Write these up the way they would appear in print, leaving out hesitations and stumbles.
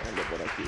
Ando por aquí.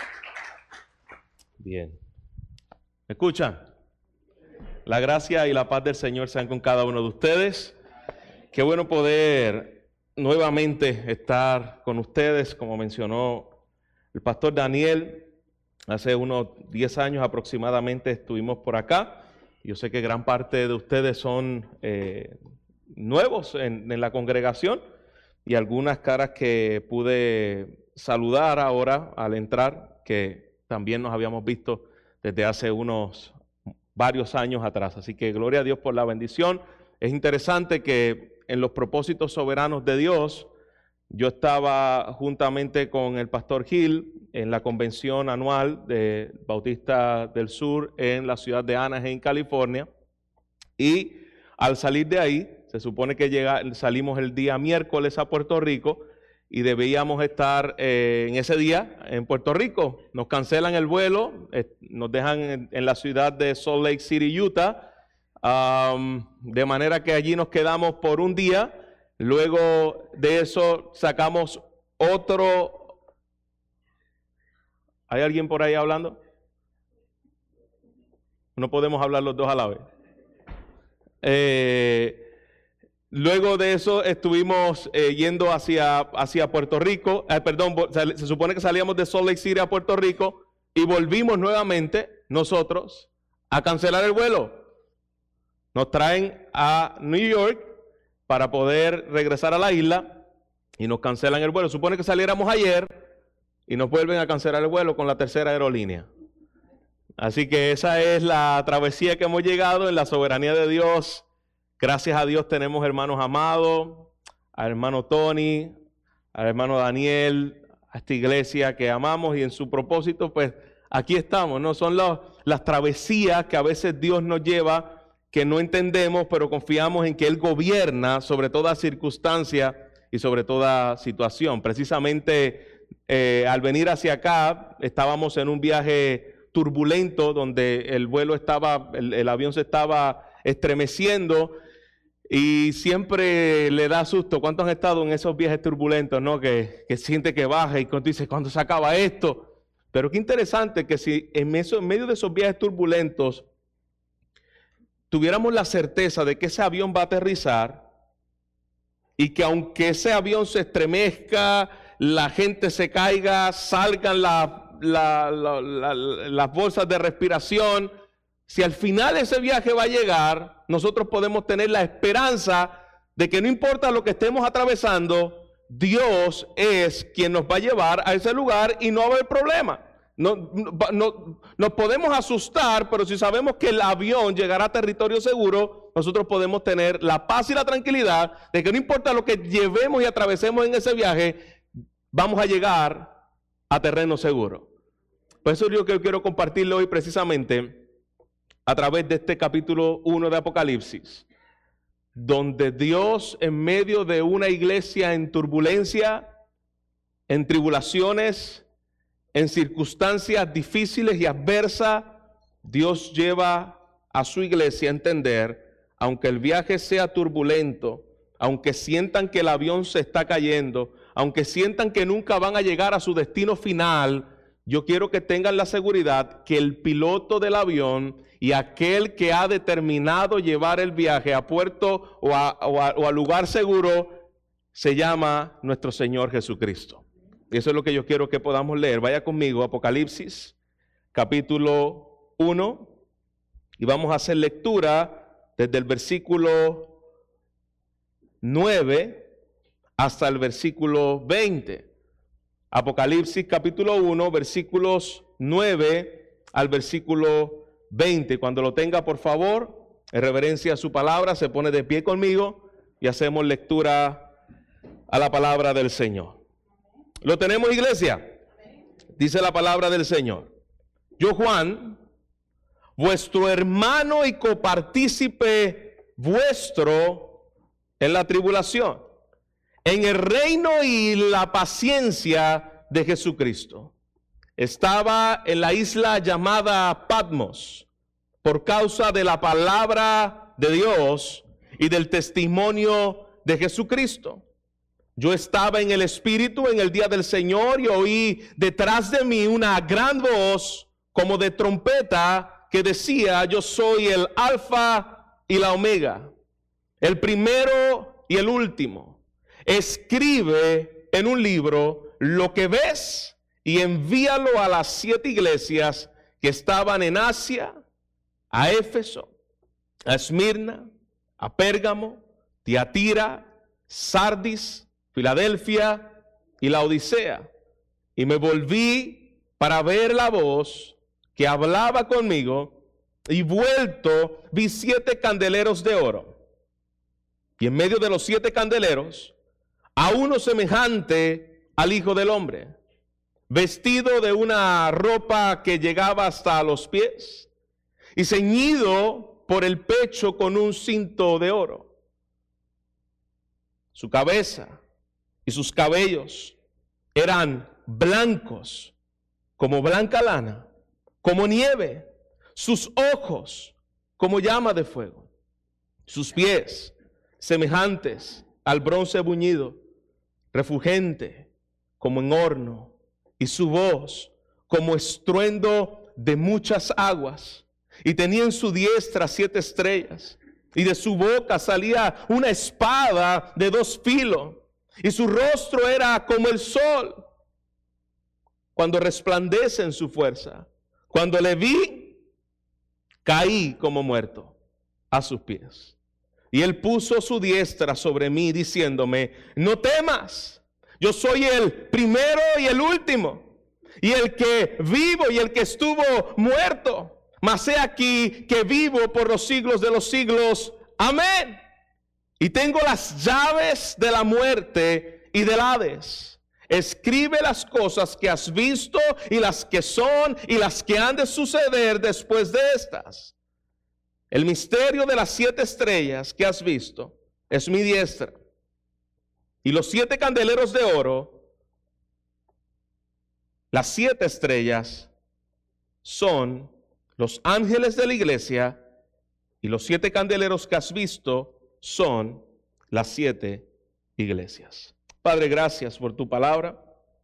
Bien. ¿Me escuchan? La gracia y la paz del Señor sean con cada uno de ustedes. Qué bueno poder nuevamente estar con ustedes, como mencionó el pastor Daniel. Hace unos 10 años aproximadamente estuvimos por acá. Yo sé que gran parte de ustedes son nuevos en la congregación y algunas caras que pude saludar ahora al entrar, que también nos habíamos visto desde hace unos varios años atrás. Así que gloria a Dios por la bendición. Es interesante que en los propósitos soberanos de Dios, yo estaba juntamente con el pastor Gil en la convención anual de Bautista del Sur en la ciudad de Anaheim, California, y al salir de ahí, se supone que salimos el día miércoles a Puerto Rico y debíamos estar en ese día en Puerto Rico. Nos cancelan el vuelo, nos dejan en la ciudad de Salt Lake City, Utah, de manera que allí nos quedamos por un día. Luego de eso sacamos otro. ¿Hay alguien por ahí hablando? No podemos hablar los dos a la vez. Luego de eso estuvimos yendo hacia Puerto Rico. Se supone que salíamos de Salt Lake City a Puerto Rico y volvimos nuevamente nosotros a cancelar el vuelo. Nos traen a New York para poder regresar a la isla y nos cancelan el vuelo. Supone que saliéramos ayer y nos vuelven a cancelar el vuelo con la tercera aerolínea. Así que esa es la travesía que hemos llegado en la soberanía de Dios. Gracias a Dios tenemos hermanos amados, al hermano Tony, al hermano Daniel, a esta iglesia que amamos y en su propósito, pues aquí estamos, ¿no? Son las travesías que a veces Dios nos lleva, que no entendemos, pero confiamos en que Él gobierna sobre toda circunstancia y sobre toda situación. Precisamente al venir hacia acá, estábamos en un viaje turbulento donde el avión se estaba estremeciendo y siempre le da susto. ¿Cuántos han estado en esos viajes turbulentos, no? Que siente que baja y cuando dice, ¿cuándo se acaba esto? Pero qué interesante que si en medio de esos viajes turbulentos tuviéramos la certeza de que ese avión va a aterrizar y que aunque ese avión se estremezca, la gente se caiga, salgan las bolsas de respiración, si al final ese viaje va a llegar, nosotros podemos tener la esperanza de que no importa lo que estemos atravesando, Dios es quien nos va a llevar a ese lugar y no va a haber problema. Nos podemos asustar, pero si sabemos que el avión llegará a territorio seguro, nosotros podemos tener la paz y la tranquilidad de que no importa lo que llevemos y atravesemos en ese viaje, vamos a llegar a terreno seguro. Por eso yo quiero compartirlo hoy precisamente a través de este capítulo 1 de Apocalipsis, donde Dios en medio de una iglesia en turbulencia, en tribulaciones, en circunstancias difíciles y adversas, Dios lleva a su iglesia a entender, aunque el viaje sea turbulento, aunque sientan que el avión se está cayendo, aunque sientan que nunca van a llegar a su destino final, yo quiero que tengan la seguridad que el piloto del avión y aquel que ha determinado llevar el viaje a puerto o a lugar seguro se llama nuestro Señor Jesucristo. Y eso es lo que yo quiero que podamos leer. Vaya conmigo, Apocalipsis, capítulo 1, y vamos a hacer lectura desde el versículo 9 hasta el versículo 20. Apocalipsis, capítulo 1, versículos 9 al versículo 20. Cuando lo tenga, por favor, en reverencia a su palabra, se pone de pie conmigo y hacemos lectura a la palabra del Señor. ¿Lo tenemos, iglesia? Dice la palabra del Señor. Yo, Juan, vuestro hermano y copartícipe vuestro en la tribulación, en el reino y la paciencia de Jesucristo. Estaba en la isla llamada Patmos por causa de la palabra de Dios y del testimonio de Jesucristo. Yo estaba en el Espíritu en el día del Señor y oí detrás de mí una gran voz como de trompeta que decía: yo soy el Alfa y la Omega, el primero y el último. Escribe en un libro lo que ves y envíalo a las 7 iglesias que estaban en Asia, a Éfeso, a Esmirna, a Pérgamo, Tiatira, Sardis, Filadelfia y la Odisea. Y me volví para ver la voz que hablaba conmigo, y vuelto vi 7 candeleros de oro. Y en medio de los 7 candeleros, a uno semejante al Hijo del Hombre, vestido de una ropa que llegaba hasta los pies, y ceñido por el pecho con un cinto de oro. Su cabeza y sus cabellos eran blancos como blanca lana, como nieve, sus ojos como llama de fuego, sus pies semejantes al bronce buñido, refulgente como en horno, y su voz como estruendo de muchas aguas. Y tenía en su diestra 7 estrellas, y de su boca salía una espada de 2 filos, y su rostro era como el sol cuando resplandece en su fuerza. Cuando le vi, caí como muerto a sus pies. Y él puso su diestra sobre mí, diciéndome: no temas, yo soy el primero y el último, y el que vivo y el que estuvo muerto. Mas he aquí que vivo por los siglos de los siglos. Amén. Y tengo las llaves de la muerte y del Hades. Escribe las cosas que has visto, y las que son, y las que han de suceder después de estas. El misterio de las 7 estrellas que has visto es mi diestra, y los 7 candeleros de oro, las 7 estrellas, son los ángeles de la iglesia, y los 7 candeleros que has visto son las 7 iglesias. Padre, gracias por tu palabra,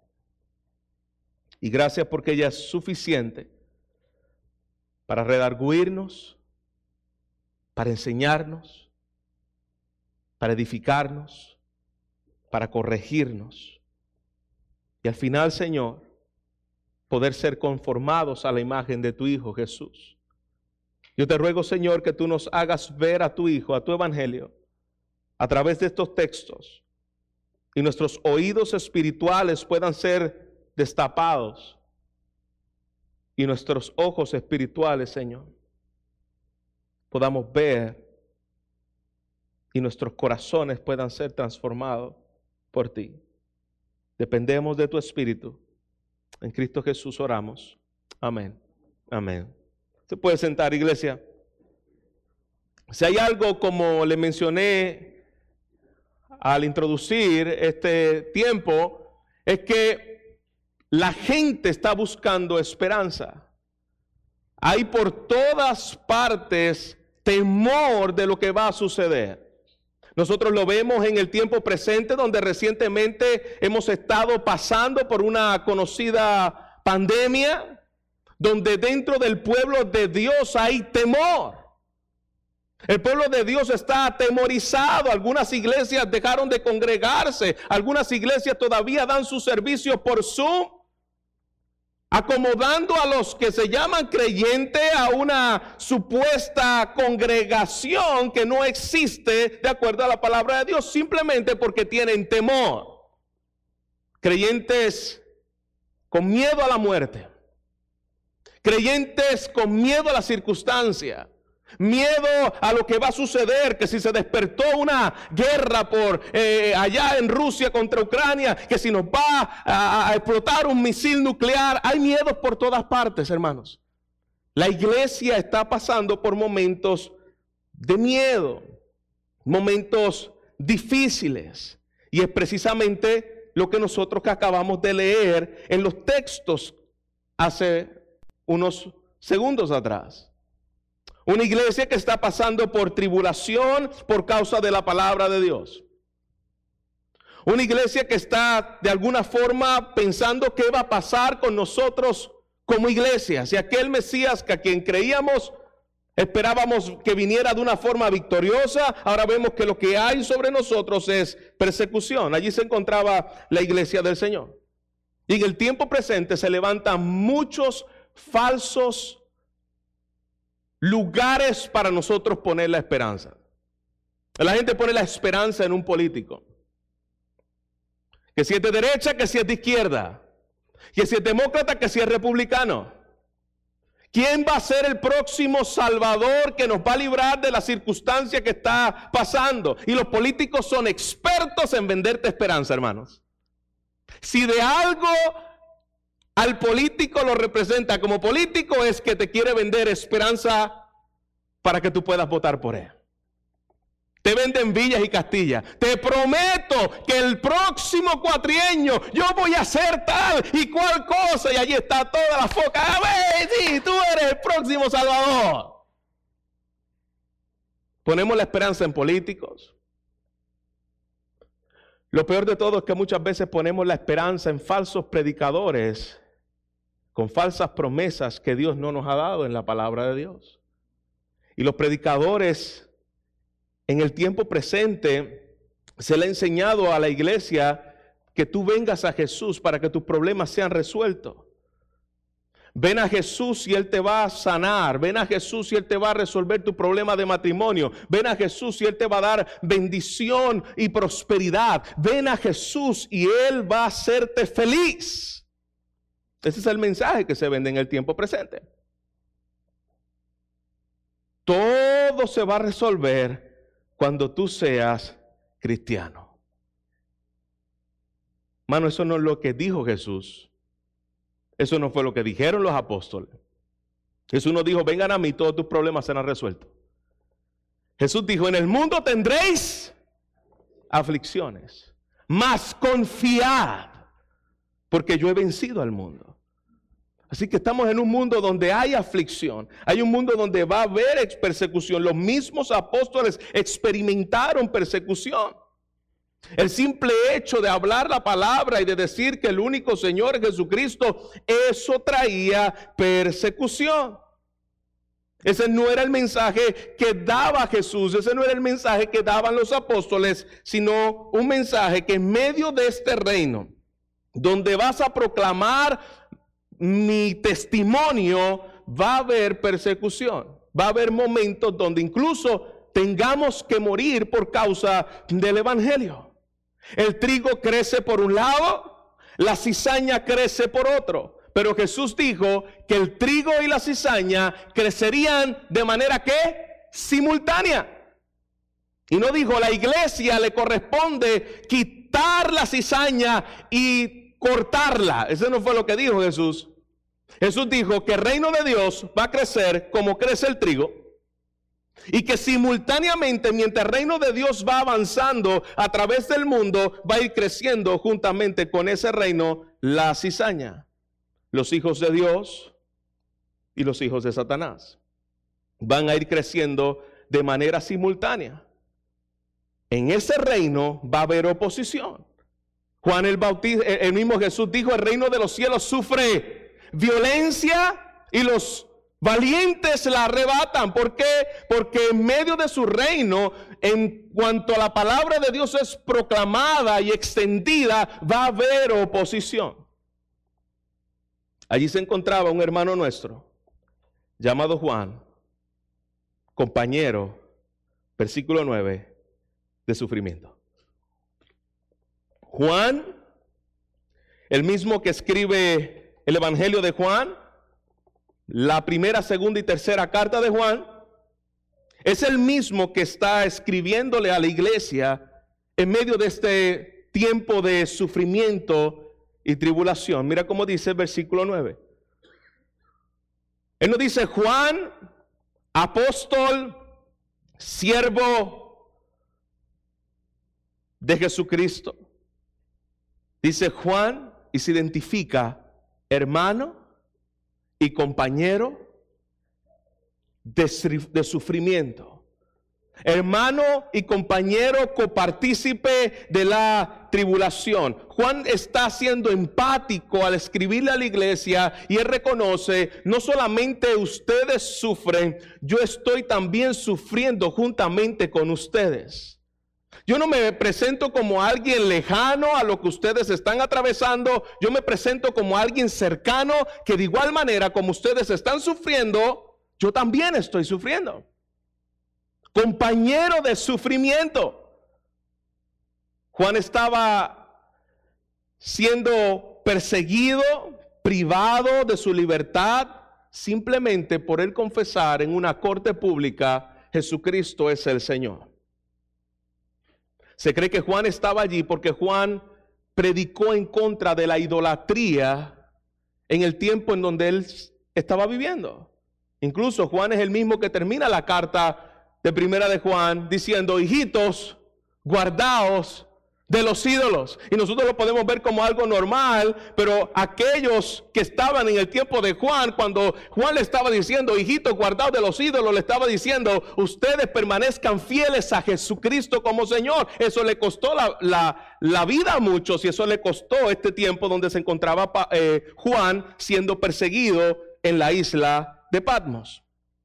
y gracias porque ella es suficiente para redarguirnos, para enseñarnos, para edificarnos, para corregirnos, y al final, Señor, poder ser conformados a la imagen de tu Hijo Jesús. Yo te ruego, Señor, que tú nos hagas ver a tu Hijo, a tu Evangelio, a través de estos textos, y nuestros oídos espirituales puedan ser destapados, y nuestros ojos espirituales, Señor, podamos ver, y nuestros corazones puedan ser transformados por ti. Dependemos de tu Espíritu. En Cristo Jesús oramos. Amén. Amén. Se puede sentar, iglesia. Si hay algo, como le mencioné al introducir este tiempo, es que la gente está buscando esperanza. Hay por todas partes temor de lo que va a suceder. Nosotros lo vemos en el tiempo presente, donde recientemente hemos estado pasando por una conocida pandemia, donde dentro del pueblo de Dios hay temor. El pueblo de Dios está atemorizado. Algunas iglesias dejaron de congregarse. Algunas iglesias todavía dan su servicio por Zoom, acomodando a los que se llaman creyentes a una supuesta congregación que no existe de acuerdo a la palabra de Dios, simplemente porque tienen temor. Creyentes con miedo a la muerte, creyentes con miedo a la circunstancia, miedo a lo que va a suceder, que si se despertó una guerra por allá en Rusia contra Ucrania, que si nos va a explotar un misil nuclear. Hay miedos por todas partes, hermanos. La iglesia está pasando por momentos de miedo, momentos difíciles, y es precisamente lo que nosotros que acabamos de leer en los textos hace unos segundos atrás. Una iglesia que está pasando por tribulación por causa de la palabra de Dios. Una iglesia que está de alguna forma pensando qué va a pasar con nosotros como iglesia. Si aquel Mesías que a quien creíamos, esperábamos que viniera de una forma victoriosa, ahora vemos que lo que hay sobre nosotros es persecución. Allí se encontraba la iglesia del Señor. Y en el tiempo presente se levantan muchos falsos lugares para nosotros poner la esperanza. La gente pone la esperanza en un político. Que si es de derecha, que si es de izquierda. Que si es demócrata, que si es republicano. ¿Quién va a ser el próximo salvador que nos va a librar de la circunstancia que está pasando? Y los políticos son expertos en venderte esperanza, hermanos. Si de algo al político lo representa como político, es que te quiere vender esperanza para que tú puedas votar por él. Te venden villas y castillas. Te prometo que el próximo cuatrienio yo voy a hacer tal y cual cosa. Y allí está toda la foca. A ver, sí, tú eres el próximo salvador. Ponemos la esperanza en políticos. Lo peor de todo es que muchas veces ponemos la esperanza en falsos predicadores con falsas promesas que Dios no nos ha dado en la palabra de Dios. Y los predicadores en el tiempo presente se le ha enseñado a la iglesia que tú vengas a Jesús para que tus problemas sean resueltos. Ven a Jesús y Él te va a sanar. Ven a Jesús y Él te va a resolver tu problema de matrimonio. Ven a Jesús y Él te va a dar bendición y prosperidad. Ven a Jesús y Él va a hacerte feliz. Ese es el mensaje que se vende en el tiempo presente. Todo se va a resolver cuando tú seas cristiano. Mano, eso no es lo que dijo Jesús. Eso no fue lo que dijeron los apóstoles. Jesús nos dijo, vengan a mí, todos tus problemas serán resueltos. Jesús dijo, en el mundo tendréis aflicciones, mas confiad, porque yo he vencido al mundo. Así que estamos en un mundo donde hay aflicción, hay un mundo donde va a haber persecución. Los mismos apóstoles experimentaron persecución. El simple hecho de hablar la palabra y de decir que el único Señor es Jesucristo, eso traía persecución. Ese no era el mensaje que daba Jesús, ese no era el mensaje que daban los apóstoles, sino un mensaje que en medio de este reino, donde vas a proclamar mi testimonio, va a haber persecución. Va a haber momentos donde incluso tengamos que morir por causa del evangelio. El trigo crece por un lado, la cizaña crece por otro. Pero Jesús dijo que el trigo y la cizaña crecerían de manera que simultánea. Y no dijo, la iglesia le corresponde quitar la cizaña y cortarla. Eso no fue lo que dijo Jesús. Jesús dijo que el reino de Dios va a crecer como crece el trigo, y que simultáneamente, mientras el reino de Dios va avanzando a través del mundo, va a ir creciendo juntamente con ese reino la cizaña. Los hijos de Dios y los hijos de Satanás van a ir creciendo de manera simultánea. En ese reino va a haber oposición. Juan el Bautista, el mismo Jesús dijo, el reino de los cielos sufre violencia y los valientes la arrebatan. ¿Por qué? Porque en medio de su reino, en cuanto a la palabra de Dios es proclamada y extendida, va a haber oposición. Allí se encontraba un hermano nuestro, llamado Juan, compañero, versículo 9, de sufrimiento. Juan, el mismo que escribe el Evangelio de Juan, la primera, segunda y tercera carta de Juan, es el mismo que está escribiéndole a la iglesia en medio de este tiempo de sufrimiento y tribulación. Mira cómo dice el versículo 9. Él nos dice, Juan, apóstol, siervo de Jesucristo. Dice Juan y se identifica hermano y compañero de sufrimiento. hermano y compañero copartícipe de la tribulación. Juan está siendo empático al escribirle a la iglesia y él reconoce, no solamente ustedes sufren, yo estoy también sufriendo juntamente con ustedes. Yo no me presento como alguien lejano a lo que ustedes están atravesando, yo me presento como alguien cercano que de igual manera como ustedes están sufriendo, yo también estoy sufriendo. Compañero de sufrimiento. Juan estaba siendo perseguido, privado de su libertad, simplemente por él confesar en una corte pública, Jesucristo es el Señor. Se cree que Juan estaba allí porque Juan predicó en contra de la idolatría en el tiempo en donde él estaba viviendo. Incluso Juan es el mismo que termina la carta de primera de Juan diciendo, hijitos, guardaos de los ídolos. Y nosotros lo podemos ver como algo normal, pero aquellos que estaban en el tiempo de Juan, cuando Juan le estaba diciendo, hijitos, guardaos de los ídolos, le estaba diciendo, ustedes permanezcan fieles a Jesucristo como Señor. Eso le costó la vida a muchos y eso le costó este tiempo donde se encontraba Juan siendo perseguido en la isla de Patmos.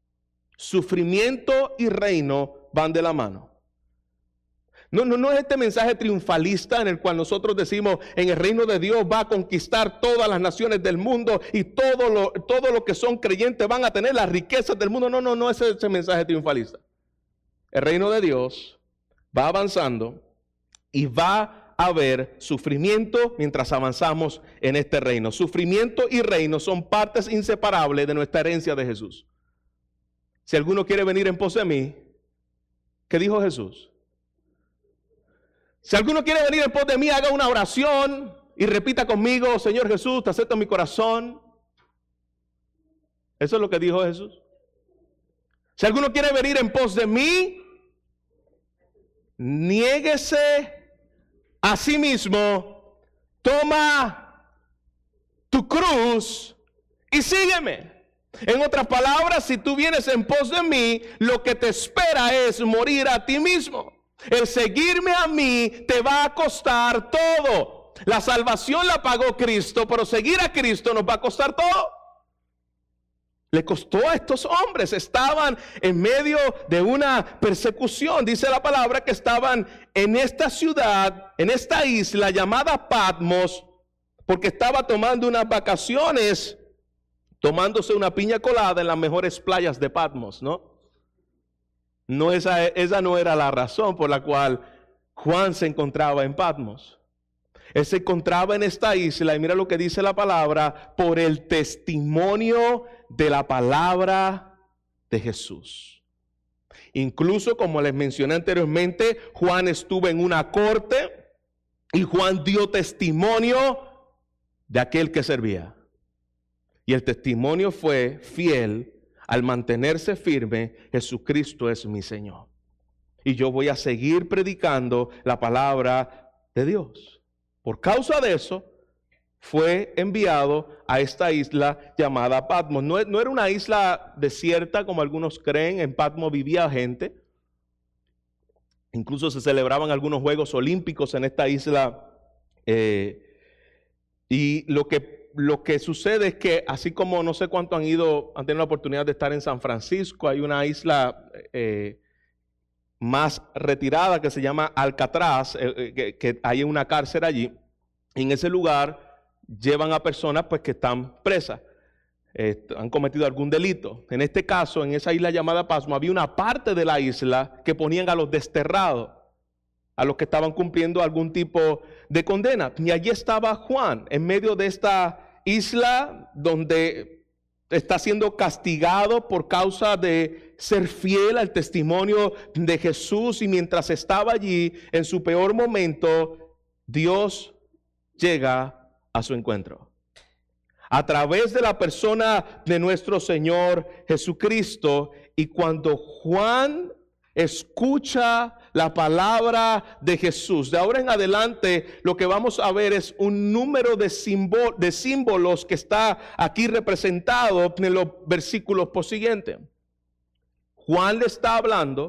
Sufrimiento y reino van de la mano. No es este mensaje triunfalista en el cual nosotros decimos en el reino de Dios va a conquistar todas las naciones del mundo y todo lo que son creyentes van a tener las riquezas del mundo. No es ese mensaje triunfalista. El reino de Dios va avanzando y va a haber sufrimiento mientras avanzamos en este reino. Sufrimiento y reino son partes inseparables de nuestra herencia de Jesús. Si alguno quiere venir en pos de mí, ¿qué dijo Jesús? Si alguno quiere venir en pos de mí, haga una oración y repita conmigo, Señor Jesús, te acepto en mi corazón. Eso es lo que dijo Jesús. Si alguno quiere venir en pos de mí, niéguese a sí mismo, toma tu cruz y sígueme. En otras palabras, si tú vienes en pos de mí, lo que te espera es morir a ti mismo. El seguirme a mí te va a costar todo. La salvación la pagó Cristo, pero seguir a Cristo nos va a costar todo. Le costó a estos hombres, estaban en medio de una persecución. Dice la palabra que estaban en esta ciudad, en esta isla llamada Patmos, porque estaba tomando unas vacaciones, tomándose una piña colada en las mejores playas de Patmos, ¿no? Esa no era la razón por la cual Juan se encontraba en Patmos. Él se encontraba en esta isla y mira lo que dice la palabra, por el testimonio de la palabra de Jesús. Incluso como les mencioné anteriormente, Juan estuvo en una corte y Juan dio testimonio de aquel que servía. Y el testimonio fue fiel al mantenerse firme, Jesucristo es mi Señor. Y yo voy a seguir predicando la palabra de Dios. Por causa de eso, fue enviado a esta isla llamada Patmos. No era una isla desierta como algunos creen. En Patmos vivía gente. Incluso se celebraban algunos Juegos Olímpicos en esta isla. Y lo que sucede es que, así como no sé cuánto han tenido la oportunidad de estar en San Francisco, hay una isla más retirada que se llama Alcatraz, que hay una cárcel allí. En ese lugar llevan a personas pues que están presas, han cometido algún delito. En este caso, en esa isla llamada Patmos, había una parte de la isla que ponían a los desterrados, a los que estaban cumpliendo algún tipo de condena. Y allí estaba Juan, en medio de esta isla donde está siendo castigado por causa de ser fiel al testimonio de Jesús. Y mientras estaba allí, en su peor momento, Dios llega a su encuentro. A través de la persona de nuestro Señor Jesucristo. Y cuando Juan escucha la palabra de Jesús, de ahora en adelante lo que vamos a ver es un número de símbolos que está aquí representado en los versículos siguientes. Juan le está hablando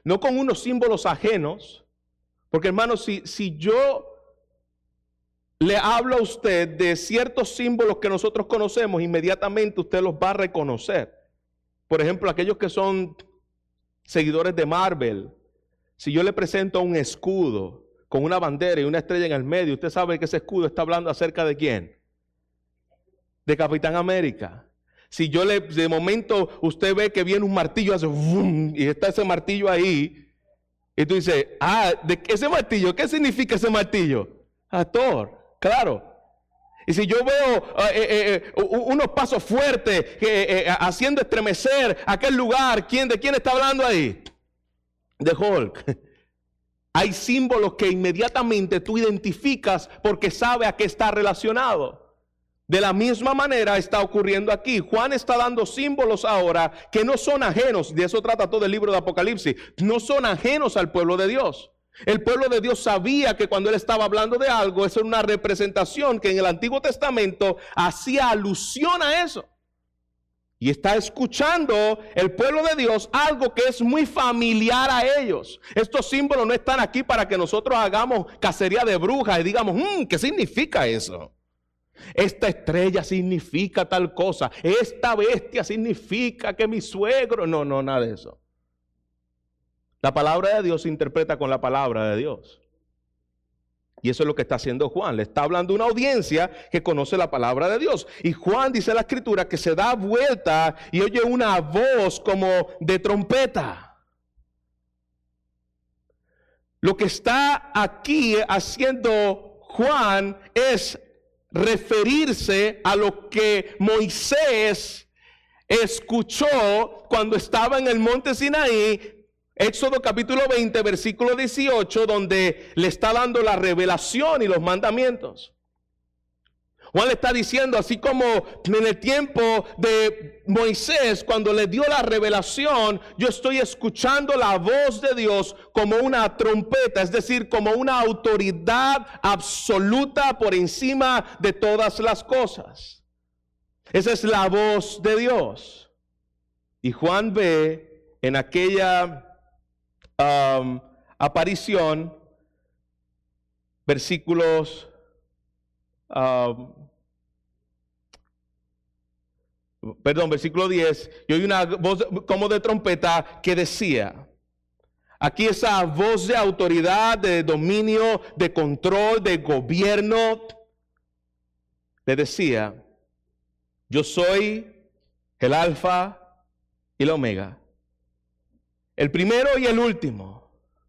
no con unos símbolos ajenos, porque hermano, si yo le hablo a usted de ciertos símbolos que nosotros conocemos, inmediatamente usted los va a reconocer. Por ejemplo, aquellos que son seguidores de Marvel, si yo le presento un escudo con una bandera y una estrella en el medio, usted sabe que ese escudo está hablando acerca de ¿quién? De Capitán América. Si yo de momento usted ve que viene un martillo, hace ¡vum! Y está ese martillo ahí, y tú dices, ese martillo, ¿qué significa ese martillo? Thor, claro. Y si yo veo unos pasos fuertes haciendo estremecer aquel lugar, ¿de quién está hablando ahí? De Hulk. Hay símbolos que inmediatamente tú identificas porque sabe a qué está relacionado. De la misma manera está ocurriendo aquí. Juan está dando símbolos ahora que no son ajenos, de eso trata todo el libro de Apocalipsis, no son ajenos al pueblo de Dios. El pueblo de Dios sabía que cuando él estaba hablando de algo, eso era una representación que en el Antiguo Testamento hacía alusión a eso. Y está escuchando el pueblo de Dios algo que es muy familiar a ellos. Estos símbolos no están aquí para que nosotros hagamos cacería de brujas y digamos, ¿qué significa eso? Esta estrella significa tal cosa. Esta bestia significa que mi suegro... No, nada de eso. La palabra de Dios se interpreta con la palabra de Dios. Y eso es lo que está haciendo Juan. Le está hablando a una audiencia que conoce la palabra de Dios. Y Juan dice en la escritura que se da vuelta y oye una voz como de trompeta. Lo que está aquí haciendo Juan es referirse a lo que Moisés escuchó cuando estaba en el monte Sinaí, Éxodo capítulo 20, versículo 18, donde le está dando la revelación y los mandamientos. Juan le está diciendo, así como en el tiempo de Moisés, cuando le dio la revelación, yo estoy escuchando la voz de Dios como una trompeta, es decir, como una autoridad absoluta por encima de todas las cosas. Esa es la voz de Dios. Y Juan ve en aquella aparición, versículos... versículo 10, y oí una voz como de trompeta que decía, aquí esa voz de autoridad, de dominio, de control, de gobierno, le decía, yo soy el alfa y el omega, el primero y el último.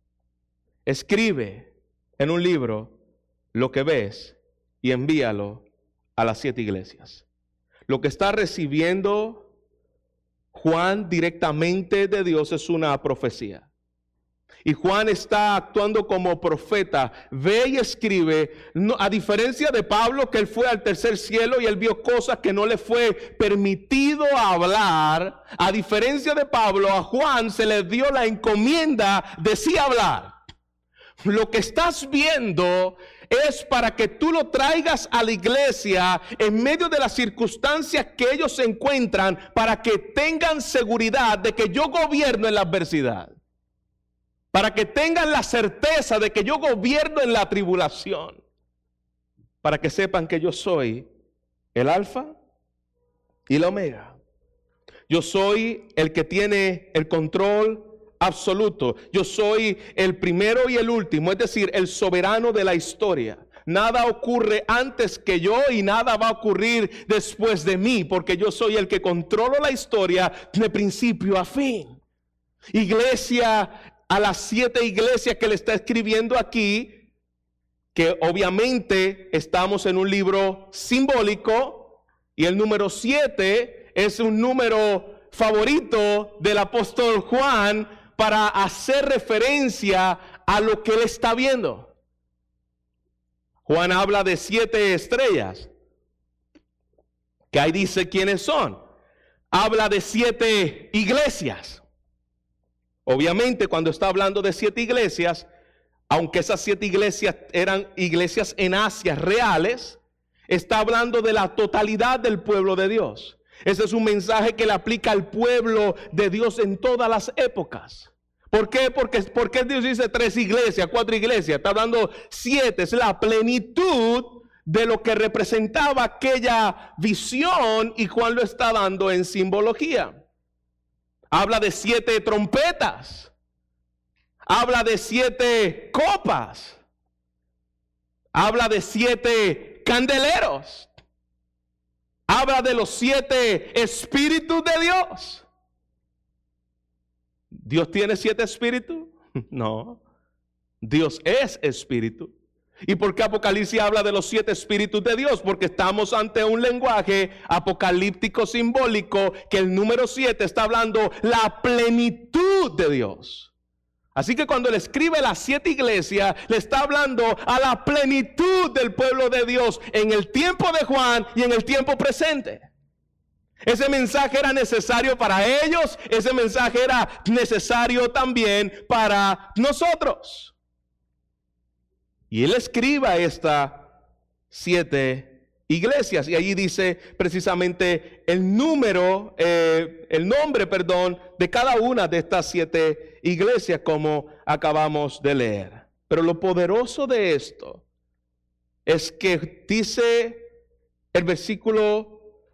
Escribe en un libro lo que ves y envíalo a las 7 iglesias. Lo que está recibiendo Juan directamente de Dios es una profecía. Y Juan está actuando como profeta. Ve y escribe, a diferencia de Pablo, que él fue al tercer cielo y él vio cosas que no le fue permitido hablar. A diferencia de Pablo, a Juan se le dio la encomienda de sí hablar. Lo que estás viendo es para que tú lo traigas a la iglesia en medio de las circunstancias que ellos se encuentran, para que tengan seguridad de que yo gobierno en la adversidad, para que tengan la certeza de que yo gobierno en la tribulación, para que sepan que yo soy el alfa y el omega. Yo soy el que tiene el control absoluto. Yo soy el primero y el último, es decir, el soberano de la historia. Nada ocurre antes que yo y nada va a ocurrir después de mí, porque yo soy el que controlo la historia de principio a fin. Iglesia, a las 7 iglesias que le está escribiendo aquí, que obviamente estamos en un libro simbólico, y el número 7 es un número favorito del apóstol Juan para hacer referencia a lo que él está viendo. Juan habla de 7 estrellas, que ahí dice quiénes son. Habla de 7 iglesias. Obviamente, cuando está hablando de 7 iglesias, aunque esas 7 iglesias eran iglesias en Asia reales, está hablando de la totalidad del pueblo de Dios. Ese es un mensaje que le aplica al pueblo de Dios en todas las épocas. ¿Por qué? Porque Dios dice 3 iglesias, 4 iglesias. Está hablando 7. Es la plenitud de lo que representaba aquella visión y Juan lo está dando en simbología. Habla de 7 trompetas. Habla de 7 copas. Habla de 7 candeleros. Habla de los 7 espíritus de Dios. ¿Dios tiene 7 espíritus? No. Dios es espíritu. ¿Y por qué Apocalipsis habla de los 7 espíritus de Dios? Porque estamos ante un lenguaje apocalíptico simbólico que el número 7 está hablando la plenitud de Dios. Así que cuando él escribe las 7 iglesias, le está hablando a la plenitud del pueblo de Dios en el tiempo de Juan y en el tiempo presente. Ese mensaje era necesario para ellos, ese mensaje era necesario también para nosotros. Y él escribe a estas 7 iglesias y allí dice precisamente el nombre, de cada una de estas 7 iglesias como acabamos de leer. Pero lo poderoso de esto es que dice el versículo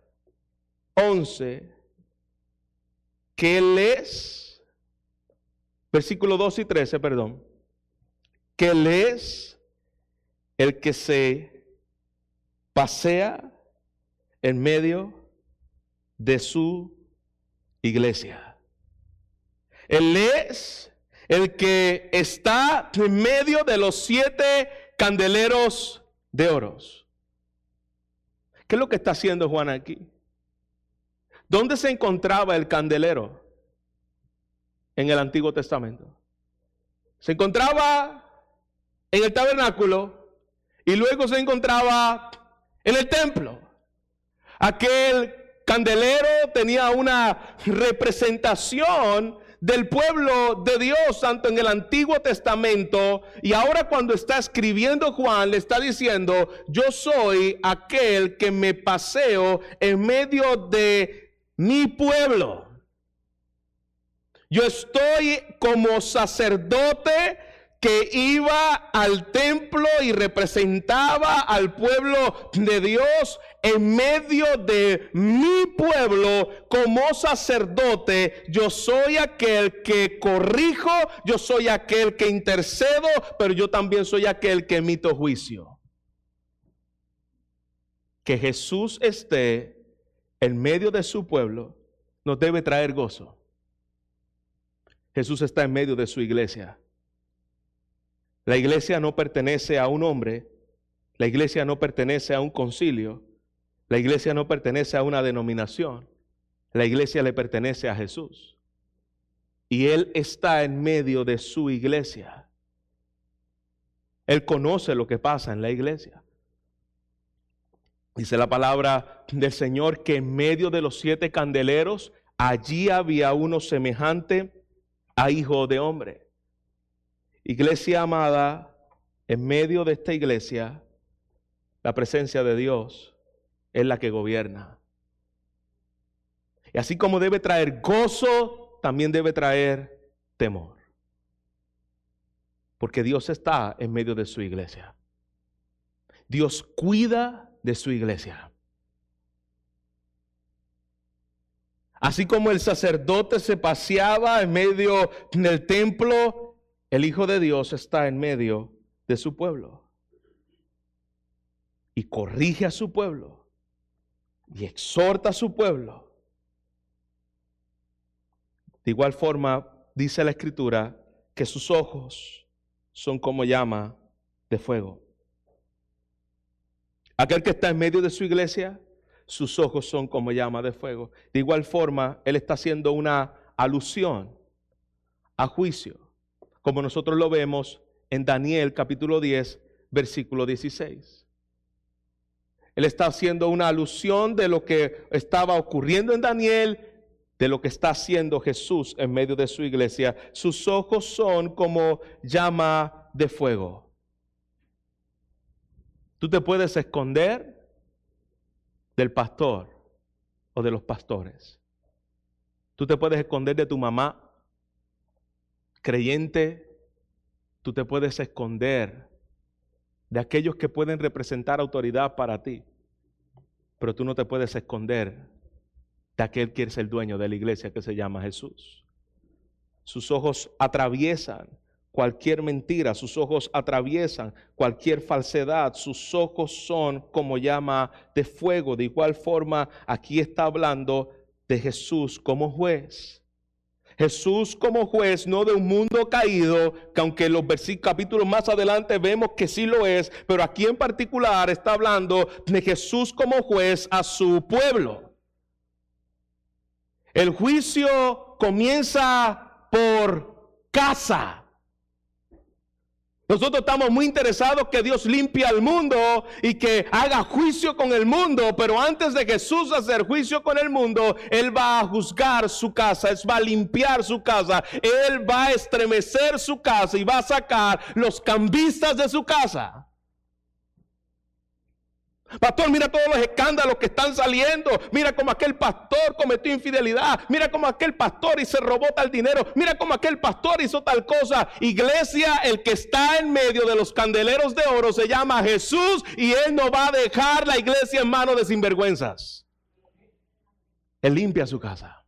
11, que Él es, versículo 2 y 13, perdón, que Él es el que se pasea en medio de su iglesia. Él es el que está en medio de los 7 candeleros de oros. ¿Qué es lo que está haciendo Juan aquí? ¿Dónde se encontraba el candelero en el Antiguo Testamento? Se encontraba en el tabernáculo y luego se encontraba en el templo. Aquel candelero tenía una representación del pueblo de Dios, tanto en el Antiguo Testamento, y ahora cuando está escribiendo Juan, le está diciendo: yo soy aquel que me paseo en medio de mi pueblo. Yo estoy como sacerdote que iba al templo y representaba al pueblo de Dios en medio de mi pueblo. Como sacerdote, yo soy aquel que corrijo, yo soy aquel que intercedo, pero yo también soy aquel que emito juicio. Que Jesús esté en medio de su pueblo nos debe traer gozo. Jesús está en medio de su iglesia. La iglesia no pertenece a un hombre, la iglesia no pertenece a un concilio, la iglesia no pertenece a una denominación, la iglesia le pertenece a Jesús. Y Él está en medio de su iglesia. Él conoce lo que pasa en la iglesia. Dice la palabra del Señor que en medio de los 7 candeleros, allí había uno semejante a hijo de hombre. Iglesia amada, en medio de esta iglesia, la presencia de Dios es la que gobierna. Y así como debe traer gozo, también debe traer temor. Porque Dios está en medio de su iglesia. Dios cuida de su iglesia. Así como el sacerdote se paseaba en medio del templo, el Hijo de Dios está en medio de su pueblo. Y corrige a su pueblo. Y exhorta a su pueblo. De igual forma, dice la Escritura que sus ojos son como llama de fuego. Aquel que está en medio de su iglesia, sus ojos son como llama de fuego. De igual forma, Él está haciendo una alusión a juicio, como nosotros lo vemos en Daniel capítulo 10, versículo 16. Él está haciendo una alusión de lo que estaba ocurriendo en Daniel, de lo que está haciendo Jesús en medio de su iglesia. Sus ojos son como llama de fuego. Tú te puedes esconder del pastor o de los pastores. Tú te puedes esconder de tu mamá. Creyente, tú te puedes esconder de aquellos que pueden representar autoridad para ti, pero tú no te puedes esconder de aquel que es el dueño de la iglesia, que se llama Jesús. Sus ojos atraviesan cualquier mentira, sus ojos atraviesan cualquier falsedad, sus ojos son como llama de fuego. De igual forma, aquí está hablando de Jesús como juez. Jesús como juez, no de un mundo caído, que aunque en los capítulos más adelante vemos que sí lo es, pero aquí en particular está hablando de Jesús como juez a su pueblo. El juicio comienza por casa. Nosotros estamos muy interesados que Dios limpie al mundo y que haga juicio con el mundo, pero antes de Jesús hacer juicio con el mundo, Él va a juzgar su casa, Él va a limpiar su casa, Él va a estremecer su casa y va a sacar los cambistas de su casa. Pastor, mira todos los escándalos que están saliendo. Mira cómo aquel pastor cometió infidelidad. Mira cómo aquel pastor y se robó tal dinero. Mira cómo aquel pastor hizo tal cosa. Iglesia, el que está en medio de los candeleros de oro se llama Jesús, y Él no va a dejar la iglesia en manos de sinvergüenzas. Él limpia su casa.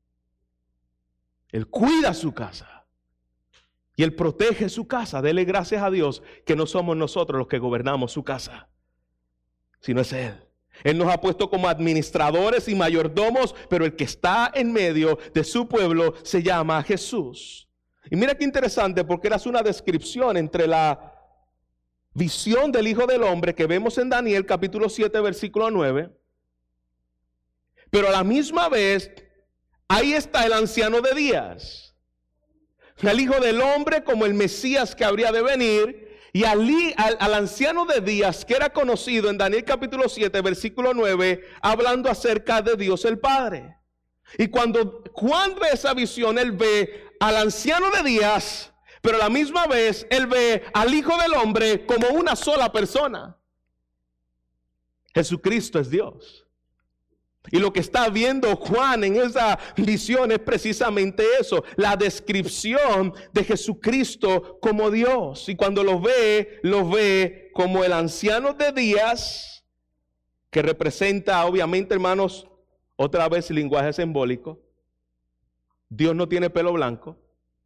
Él cuida su casa. Y Él protege su casa. Dele gracias a Dios que no somos nosotros los que gobernamos su casa, sino es Él. Él nos ha puesto como administradores y mayordomos, pero el que está en medio de su pueblo se llama Jesús. Y mira qué interesante, porque era una descripción entre la visión del Hijo del Hombre que vemos en Daniel capítulo 7 versículo 9, pero a la misma vez ahí está el anciano de días, el Hijo del Hombre como el Mesías que habría de venir. Y al anciano de días, que era conocido en Daniel capítulo 7, versículo 9, hablando acerca de Dios el Padre. Y cuando Juan ve esa visión, él ve al anciano de días, pero a la misma vez él ve al Hijo del Hombre como una sola persona. Jesucristo es Dios. Y lo que está viendo Juan en esa visión es precisamente eso, la descripción de Jesucristo como Dios. Y cuando lo ve como el anciano de días, que representa, obviamente, hermanos, otra vez el lenguaje simbólico. Dios no tiene pelo blanco,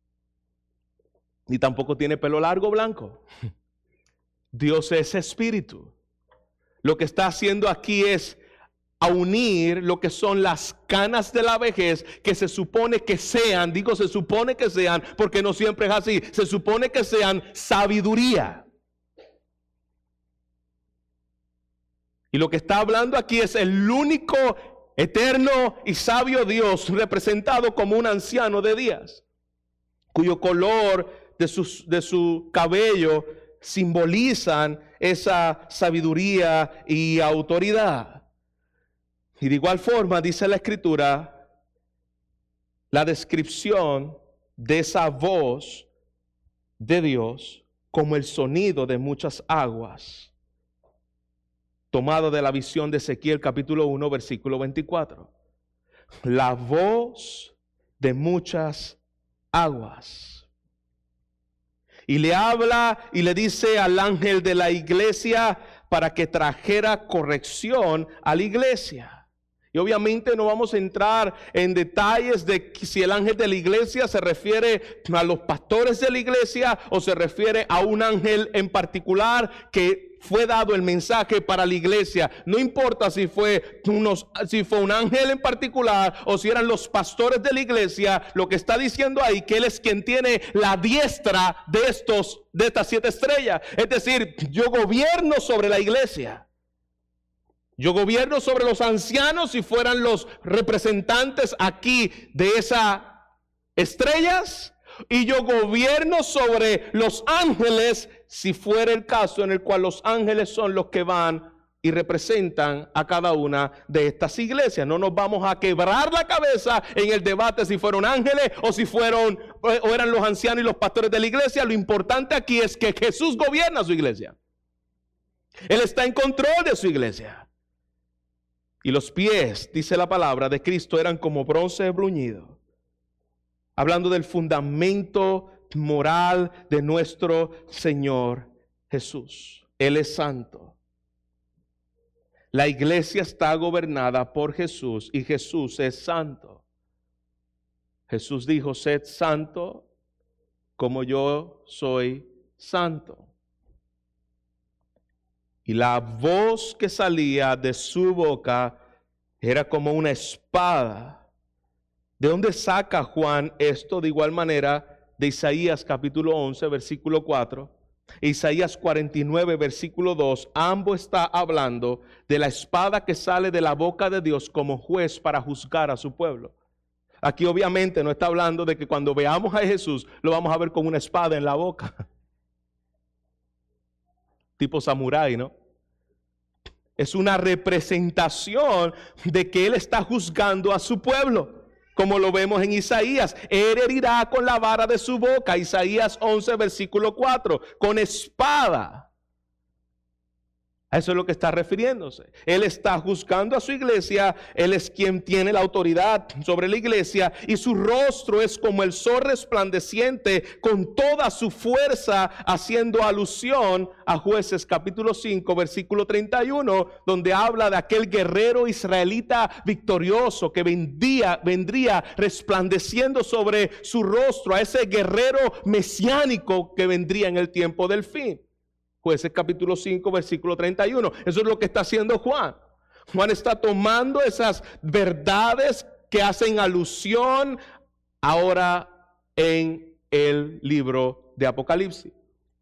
ni tampoco tiene pelo largo blanco. Dios es espíritu. Lo que está haciendo aquí es a unir lo que son las canas de la vejez, que se supone que sean, digo se supone que sean, porque no siempre es así, se supone que sean sabiduría. Y lo que está hablando aquí es el único eterno y sabio Dios representado como un anciano de días, cuyo color de su cabello simbolizan esa sabiduría y autoridad. Y de igual forma dice la Escritura, la descripción de esa voz de Dios como el sonido de muchas aguas, tomado de la visión de Ezequiel capítulo 1 versículo 24. La voz de muchas aguas. Y le habla y le dice al ángel de la iglesia para que trajera corrección a la iglesia. Y obviamente no vamos a entrar en detalles de si el ángel de la iglesia se refiere a los pastores de la iglesia o se refiere a un ángel en particular que fue dado el mensaje para la iglesia. No importa si fue un ángel en particular o si eran los pastores de la iglesia, lo que está diciendo ahí que Él es quien tiene la diestra de estas 7 estrellas. Es decir, yo gobierno sobre la iglesia. Yo gobierno sobre los ancianos si fueran los representantes aquí de esas estrellas. Y yo gobierno sobre los ángeles si fuera el caso en el cual los ángeles son los que van y representan a cada una de estas iglesias. No nos vamos a quebrar la cabeza en el debate si fueron ángeles o si eran los ancianos y los pastores de la iglesia. Lo importante aquí es que Jesús gobierna su iglesia. Él está en control de su iglesia. Y los pies, dice la palabra, de Cristo eran como bronce bruñido. Hablando del fundamento moral de nuestro Señor Jesús. Él es santo. La iglesia está gobernada por Jesús y Jesús es santo. Jesús dijo, sed santo como yo soy santo. Y la voz que salía de su boca era como una espada. ¿De dónde saca Juan esto? De igual manera, de Isaías capítulo 11, versículo 4. Isaías 49, versículo 2, ambos está hablando de la espada que sale de la boca de Dios como juez para juzgar a su pueblo. Aquí obviamente no está hablando de que cuando veamos a Jesús lo vamos a ver con una espada en la boca. Tipo samurái, ¿no? Es una representación de que Él está juzgando a su pueblo. Como lo vemos en Isaías, Él herirá con la vara de su boca, Isaías 11, versículo 4, con espada. A eso es lo que está refiriéndose. Él está juzgando a su iglesia, Él es quien tiene la autoridad sobre la iglesia y su rostro es como el sol resplandeciente con toda su fuerza, haciendo alusión a Jueces capítulo 5, versículo 31, donde habla de aquel guerrero israelita victorioso que vendría resplandeciendo sobre su rostro, a ese guerrero mesiánico que vendría en el tiempo del fin. Jueces capítulo 5, versículo 31. Eso es lo que está haciendo Juan. Juan está tomando esas verdades que hacen alusión ahora en el libro de Apocalipsis.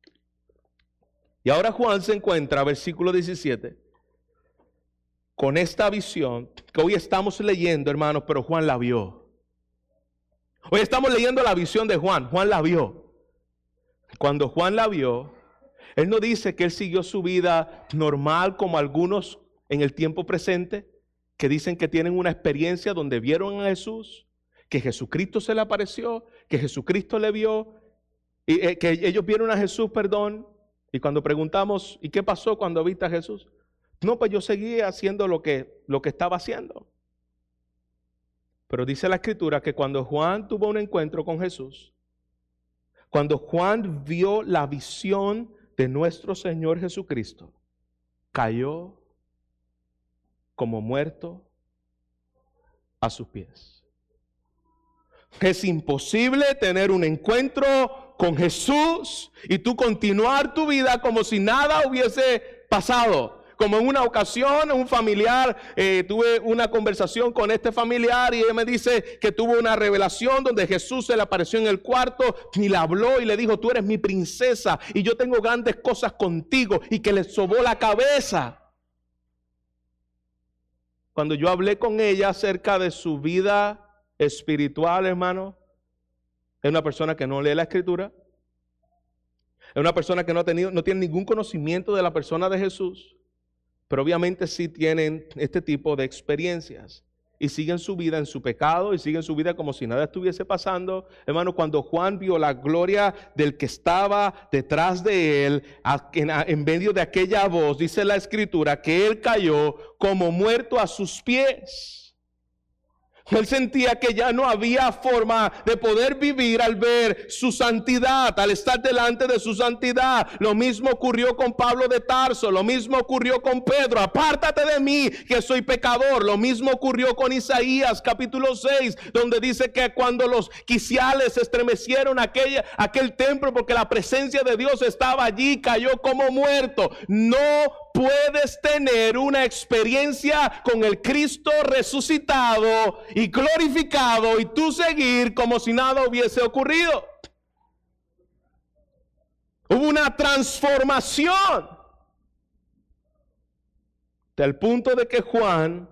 Y ahora Juan se encuentra, versículo 17, con esta visión que hoy estamos leyendo, hermanos, pero Juan la vio. Hoy estamos leyendo la visión de Juan. Juan la vio. Cuando Juan la vio, él no dice que él siguió su vida normal como algunos en el tiempo presente, que dicen que tienen una experiencia donde vieron a Jesús, que Jesucristo se le apareció, que Jesucristo le vio, y que ellos vieron a Jesús, perdón. Y cuando preguntamos, ¿y qué pasó cuando viste a Jesús? No, pues yo seguía haciendo lo que estaba haciendo. Pero dice la Escritura que cuando Juan tuvo un encuentro con Jesús, cuando Juan vio la visión de nuestro Señor Jesucristo, cayó como muerto a sus pies. Es imposible tener un encuentro con Jesús y tú continuar tu vida como si nada hubiese pasado. Como en una ocasión, un familiar, tuve una conversación con este familiar y él me dice que tuvo una revelación donde Jesús se le apareció en el cuarto y le habló y le dijo, tú eres mi princesa y yo tengo grandes cosas contigo, y que le sobó la cabeza. Cuando yo hablé con ella acerca de su vida espiritual, hermano, es una persona que no lee la Escritura, es una persona que no tiene ningún conocimiento de la persona de Jesús. Pero obviamente sí tienen este tipo de experiencias y siguen su vida en su pecado y siguen su vida como si nada estuviese pasando. Hermano, cuando Juan vio la gloria del que estaba detrás de él, en medio de aquella voz, dice la Escritura que él cayó como muerto a sus pies. Él sentía que ya no había forma de poder vivir al ver su santidad, al estar delante de su santidad. Lo mismo ocurrió con Pablo de Tarso, lo mismo ocurrió con Pedro. Apártate de mí, que soy pecador. Lo mismo ocurrió con Isaías capítulo 6, donde dice que cuando los quiciales estremecieron aquel templo porque la presencia de Dios estaba allí, cayó como muerto. No puedes tener una experiencia con el Cristo resucitado y glorificado y tú seguir como si nada hubiese ocurrido. Hubo una transformación del punto de que Juan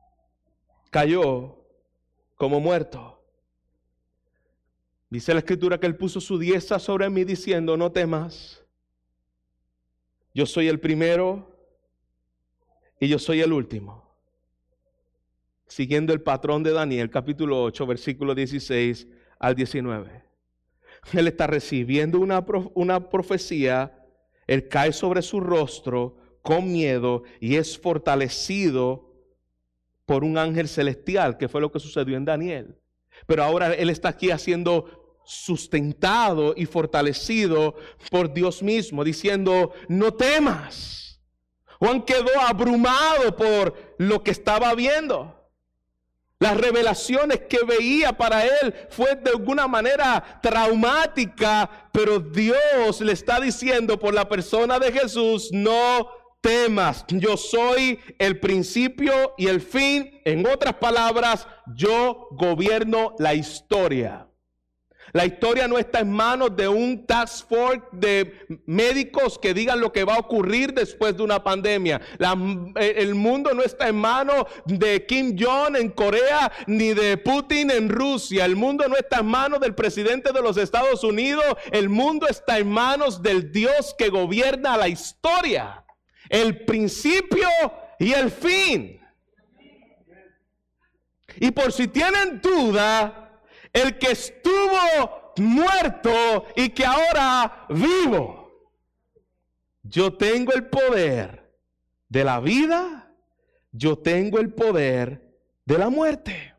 cayó como muerto. Dice la Escritura que él puso su diestra sobre mí diciendo, no temas. Yo soy el primero y yo soy el último. Siguiendo el patrón de Daniel, capítulo 8, versículo 16 al 19. Él está recibiendo una profecía, él cae sobre su rostro con miedo y es fortalecido por un ángel celestial, que fue lo que sucedió en Daniel. Pero ahora él está aquí haciendo sustentado y fortalecido por Dios mismo, diciendo, no temas. Juan quedó abrumado por lo que estaba viendo. Las revelaciones que veía para él fue de alguna manera traumática, pero Dios le está diciendo por la persona de Jesús, no temas, yo soy el principio y el fin. En otras palabras, yo gobierno la historia. La historia no está en manos de un task force de médicos que digan lo que va a ocurrir después de una pandemia. El mundo no está en manos de Kim Jong en Corea ni de Putin en Rusia. El mundo no está en manos del presidente de los Estados Unidos. El mundo está en manos del Dios que gobierna la historia, el principio y el fin. Y por si tienen duda, el que estuvo muerto y que ahora vivo. Yo tengo el poder de la vida, yo tengo el poder de la muerte.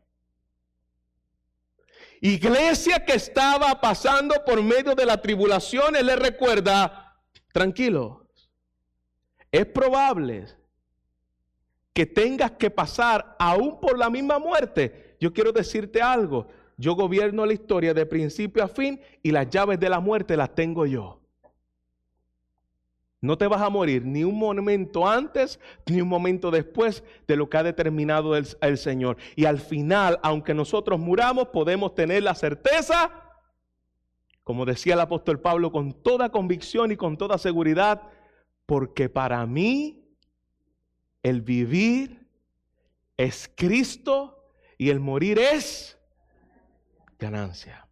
Iglesia que estaba pasando por medio de la tribulación, él le recuerda, tranquilo, es probable que tengas que pasar aún por la misma muerte. Yo quiero decirte algo. Yo gobierno la historia de principio a fin y las llaves de la muerte las tengo yo. No te vas a morir ni un momento antes ni un momento después de lo que ha determinado el Señor. Y al final, aunque nosotros muramos, podemos tener la certeza, como decía el apóstol Pablo, con toda convicción y con toda seguridad, porque para mí el vivir es Cristo y el morir es ganancia.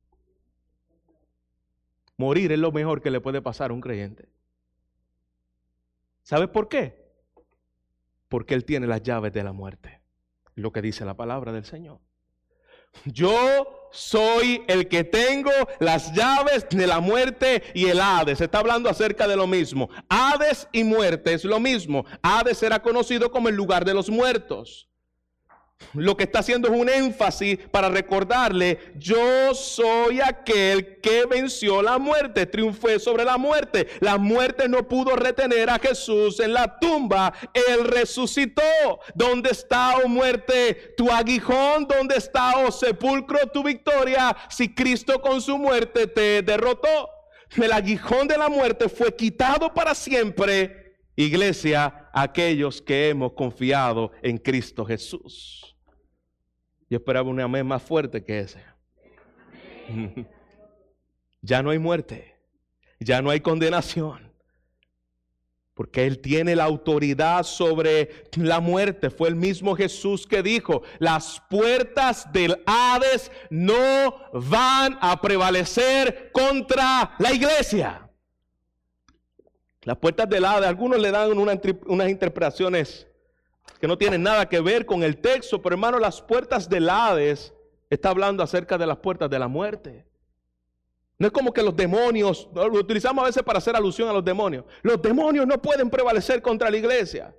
Morir es lo mejor que le puede pasar a un creyente. ¿Sabes por qué? Porque Él tiene las llaves de la muerte. Lo que dice la palabra del Señor. Yo soy el que tengo las llaves de la muerte y el Hades. Se está hablando acerca de lo mismo. Hades y muerte es lo mismo. Hades será conocido como el lugar de los muertos. Lo que está haciendo es un énfasis para recordarle, yo soy aquel que venció la muerte, triunfé sobre la muerte. La muerte no pudo retener a Jesús en la tumba, Él resucitó. ¿Dónde está, oh muerte, tu aguijón? ¿Dónde está, oh sepulcro, tu victoria? Si Cristo con su muerte te derrotó. El aguijón de la muerte fue quitado para siempre. Iglesia, aquellos que hemos confiado en Cristo Jesús. Yo esperaba un amén más fuerte que ese. Ya no hay muerte, ya no hay condenación, porque Él tiene la autoridad sobre la muerte. Fue el mismo Jesús que dijo, las puertas del Hades no van a prevalecer contra la iglesia. Las puertas del Hades, algunos le dan unas interpretaciones que no tienen nada que ver con el texto, pero hermano, las puertas del Hades está hablando acerca de las puertas de la muerte. No es como que los demonios, lo utilizamos a veces para hacer alusión a los demonios. Los demonios no pueden prevalecer contra la iglesia.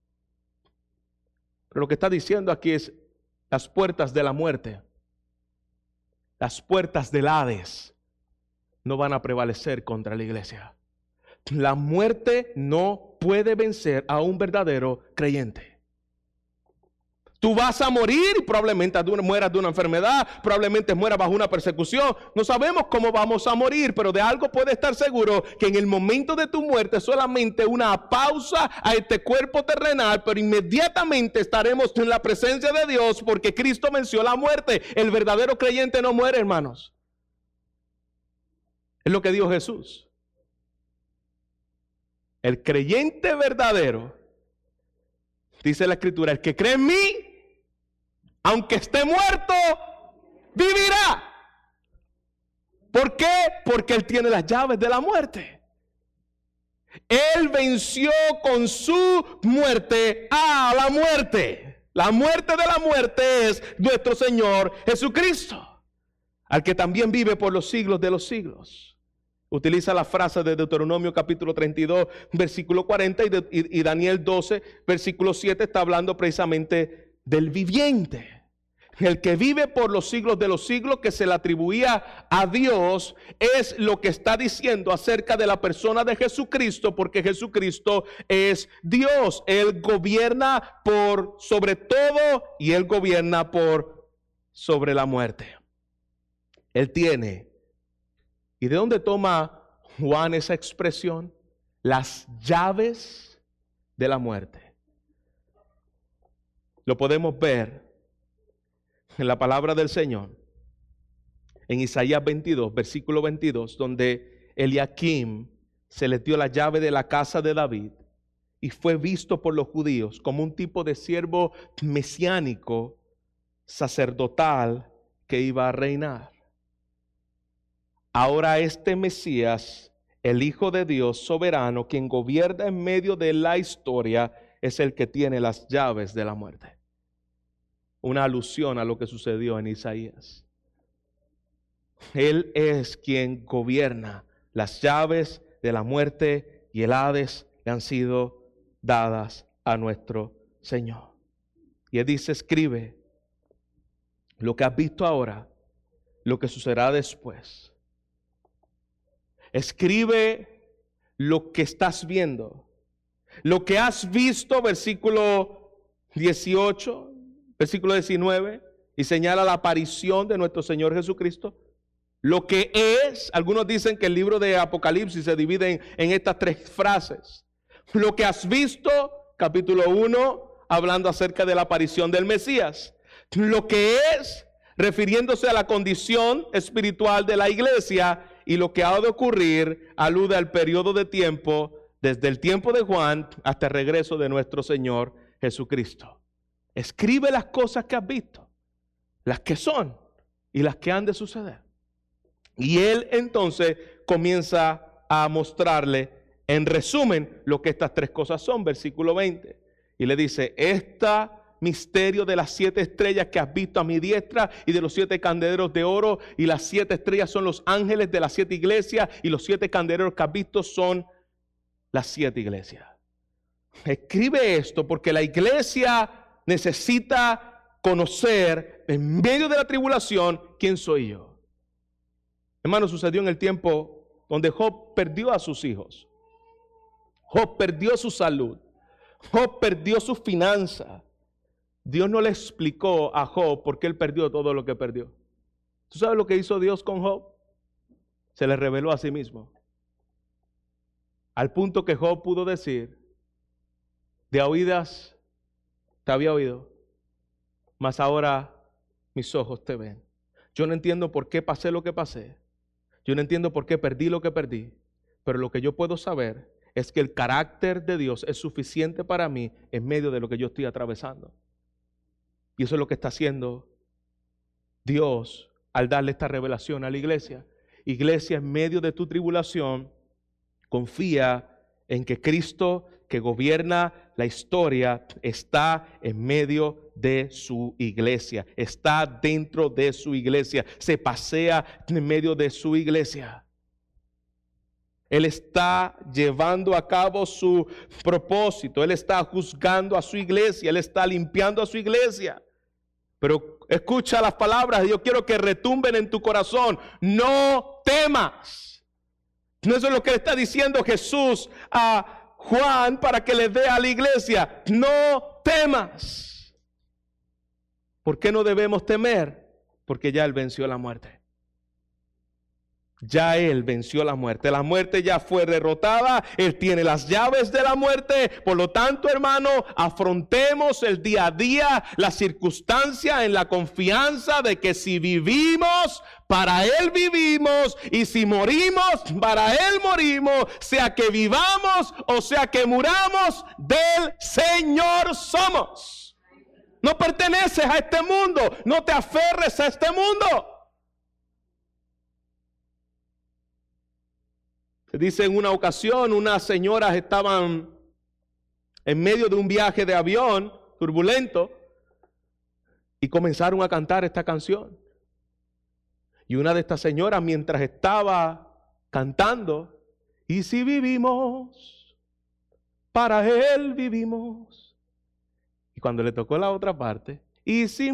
Pero lo que está diciendo aquí es las puertas de la muerte, las puertas del Hades no van a prevalecer contra la iglesia. La muerte no puede vencer a un verdadero creyente. Tú vas a morir y probablemente mueras de una enfermedad, probablemente mueras bajo una persecución. No sabemos cómo vamos a morir, pero de algo puedes estar seguro, que en el momento de tu muerte solamente una pausa a este cuerpo terrenal, pero inmediatamente estaremos en la presencia de Dios porque Cristo venció la muerte. El verdadero creyente no muere, hermanos. Es lo que dijo Jesús. El creyente verdadero, dice la Escritura, el que cree en mí, aunque esté muerto, vivirá. ¿Por qué? Porque Él tiene las llaves de la muerte. Él venció con su muerte a la muerte. La muerte de la muerte es nuestro Señor Jesucristo, al que también vive por los siglos de los siglos. Utiliza la frase de Deuteronomio capítulo 32, versículo 40 y Daniel 12, versículo 7 está hablando precisamente del viviente. el que vive por los siglos de los siglos, que se le atribuía a Dios, es lo que está diciendo acerca de la persona de Jesucristo, porque Jesucristo es Dios. Él gobierna por sobre todo y Él gobierna por sobre la muerte. Él tiene. ¿Y de dónde toma Juan esa expresión? Las llaves de la muerte. Lo podemos ver en la palabra del Señor, en Isaías 22, versículo 22, donde Eliakim se le dio la llave de la casa de David y fue visto por los judíos como un tipo de siervo mesiánico, sacerdotal, que iba a reinar. Ahora este Mesías, el Hijo de Dios soberano, quien gobierna en medio de la historia, es el que tiene las llaves de la muerte. Una alusión a lo que sucedió en Isaías. Él es quien gobierna. Las llaves de la muerte y el Hades le han sido dadas a nuestro Señor. Y Él dice, escribe lo que has visto ahora, lo que sucederá después. Escribe lo que estás viendo. Lo que has visto, versículo 18, versículo 19, y señala la aparición de nuestro Señor Jesucristo. Lo que es, algunos dicen que el libro de Apocalipsis se divide en estas tres frases. Lo que has visto, capítulo 1, hablando acerca de la aparición del Mesías. Lo que es, refiriéndose a la condición espiritual de la iglesia, y lo que ha de ocurrir alude al periodo de tiempo, desde el tiempo de Juan hasta el regreso de nuestro Señor Jesucristo. Escribe las cosas que has visto, las que son y las que han de suceder. Y Él entonces comienza a mostrarle en resumen lo que estas tres cosas son, versículo 20. Y le dice, este misterio de las 7 estrellas que has visto a mi diestra y de los 7 candeleros de oro, y las 7 estrellas son los ángeles de las 7 iglesias, y los 7 candeleros que has visto son las 7 iglesias. Escribe esto porque la iglesia necesita conocer en medio de la tribulación quién soy yo. Hermano, sucedió en el tiempo donde Job perdió a sus hijos. Job perdió su salud. Job perdió su finanza. Dios no le explicó a Job por qué él perdió todo lo que perdió. ¿Tú sabes lo que hizo Dios con Job? Se le reveló a sí mismo. Al punto que Job pudo decir, de oídas te había oído, mas ahora mis ojos te ven. Yo no entiendo por qué pasé lo que pasé. Yo no entiendo por qué perdí lo que perdí. Pero lo que yo puedo saber es que el carácter de Dios es suficiente para mí en medio de lo que yo estoy atravesando. Y eso es lo que está haciendo Dios al darle esta revelación a la iglesia. Iglesia, en medio de tu tribulación, confía en que Cristo, que gobierna la historia, está en medio de su iglesia, está dentro de su iglesia, se pasea en medio de su iglesia. Él está llevando a cabo su propósito, Él está juzgando a su iglesia, Él está limpiando a su iglesia. Pero escucha las palabras, yo quiero que retumben en tu corazón, no temas. No, eso es lo que le está diciendo Jesús a Juan para que le dé a la iglesia. No temas. ¿Por qué no debemos temer? Porque ya Él venció la muerte. Ya Él venció la muerte. La muerte ya fue derrotada. Él tiene las llaves de la muerte. Por lo tanto, hermano, afrontemos el día a día, la circunstancia en la confianza de que si vivimos, para Él vivimos, y si morimos, para Él morimos. Sea que vivamos o sea que muramos, del Señor somos. No perteneces a este mundo. No te aferres a este mundo. Dice en una ocasión, unas señoras estaban en medio de un viaje de avión turbulento y comenzaron a cantar esta canción. Y una de estas señoras, mientras estaba cantando, y si vivimos, para Él vivimos. Y cuando le tocó la otra parte, Y si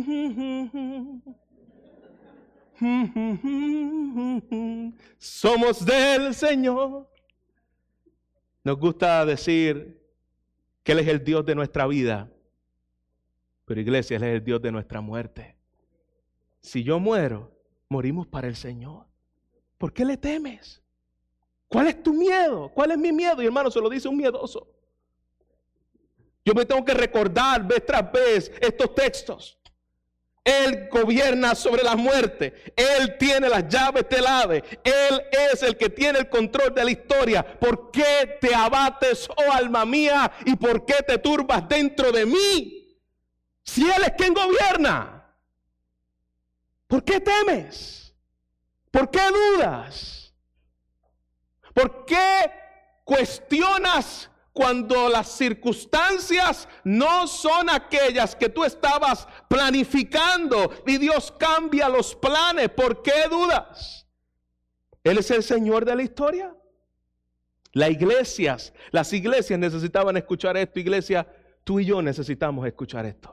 somos del Señor. Nos gusta decir que Él es el Dios de nuestra vida, pero iglesia, Él es el Dios de nuestra muerte. Si yo muero, morimos para el Señor. ¿Por qué le temes? ¿Cuál es tu miedo? ¿Cuál es mi miedo? Y hermano, se lo dice un miedoso. Yo me tengo que recordar vez tras vez estos textos. Él gobierna sobre la muerte. Él tiene las llaves del Hades. Él es el que tiene el control de la historia. ¿Por qué te abates, oh alma mía? ¿Y por qué te turbas dentro de mí? Si Él es quien gobierna, ¿por qué temes? ¿Por qué dudas? ¿Por qué cuestionas cuando las circunstancias no son aquellas que tú estabas planificando y Dios cambia los planes? ¿Por qué dudas? Él es el Señor de la historia. Las iglesias necesitaban escuchar esto. Iglesia, tú y yo necesitamos escuchar esto.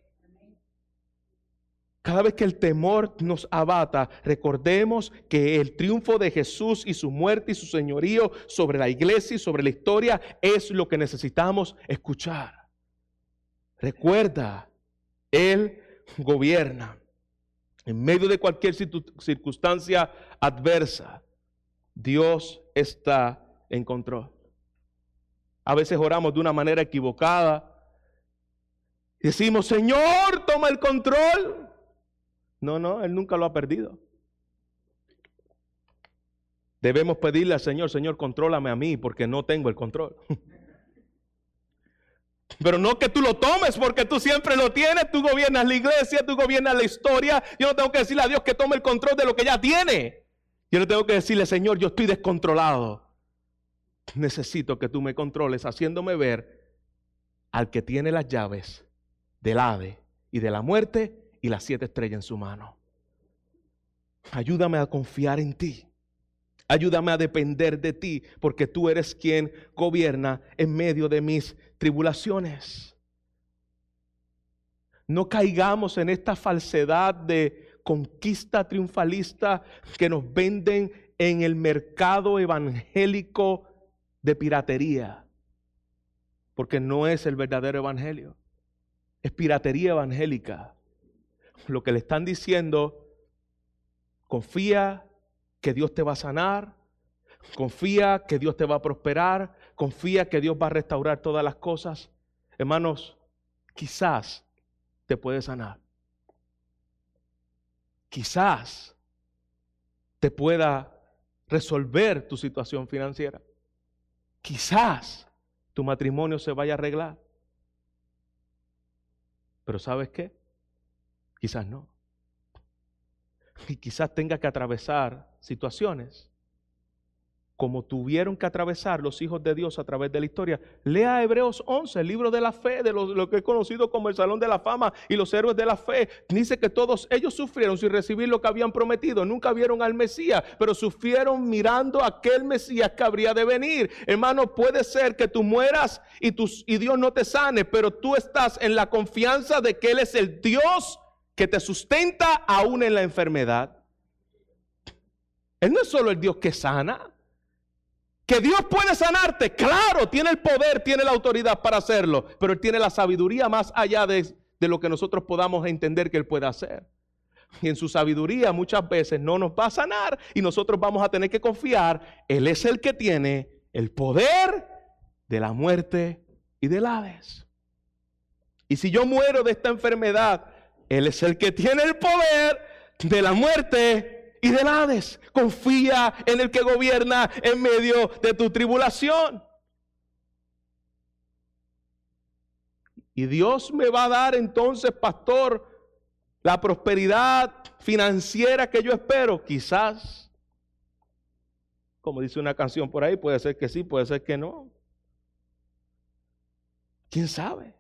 Cada vez que el temor nos abata, recordemos que el triunfo de Jesús y su muerte y su señorío sobre la iglesia y sobre la historia es lo que necesitamos escuchar. Recuerda, Él gobierna. En medio de cualquier circunstancia adversa, Dios está en control. A veces oramos de una manera equivocada. Decimos, Señor, toma el control. No, Él nunca lo ha perdido. Debemos pedirle al Señor, Señor, contrólame a mí porque no tengo el control. Pero no que tú lo tomes porque tú siempre lo tienes. Tú gobiernas la iglesia, tú gobiernas la historia. Yo no tengo que decirle a Dios que tome el control de lo que ya tiene. Yo no tengo que decirle, Señor, yo estoy descontrolado. Necesito que tú me controles haciéndome ver al que tiene las llaves del Hades y de la muerte y las 7 estrellas en su mano. Ayúdame a confiar en ti. Ayúdame a depender de ti, porque tú eres quien gobierna en medio de mis tribulaciones. No caigamos en esta falsedad de conquista triunfalista que nos venden en el mercado evangélico de piratería, porque no es el verdadero evangelio. Es piratería evangélica. Lo que le están diciendo, confía que Dios te va a sanar, confía que Dios te va a prosperar, confía que Dios va a restaurar todas las cosas. Hermanos, quizás te puede sanar. Quizás te pueda resolver tu situación financiera. Quizás tu matrimonio se vaya a arreglar. Pero ¿sabes qué? Quizás no. Y quizás tenga que atravesar situaciones como tuvieron que atravesar los hijos de Dios a través de la historia. Lea Hebreos 11, el libro de la fe, de lo que es conocido como el Salón de la Fama y los héroes de la fe. Dice que todos ellos sufrieron sin recibir lo que habían prometido. Nunca vieron al Mesías, pero sufrieron mirando a aquel Mesías que habría de venir. Hermano, puede ser que tú mueras y Dios no te sane, pero tú estás en la confianza de que Él es el Dios que te sustenta aún en la enfermedad. Él no es solo el Dios que sana. Que Dios puede sanarte, claro, tiene el poder, tiene la autoridad para hacerlo, pero Él tiene la sabiduría más allá de lo que nosotros podamos entender que Él puede hacer. Y en su sabiduría muchas veces no nos va a sanar y nosotros vamos a tener que confiar. Él es el que tiene el poder de la muerte y del Hades. Y si yo muero de esta enfermedad, Él es el que tiene el poder de la muerte y del Hades. Confía en el que gobierna en medio de tu tribulación. Y Dios me va a dar entonces, pastor, la prosperidad financiera que yo espero. Quizás, como dice una canción por ahí, puede ser que sí, puede ser que no. ¿Quién sabe?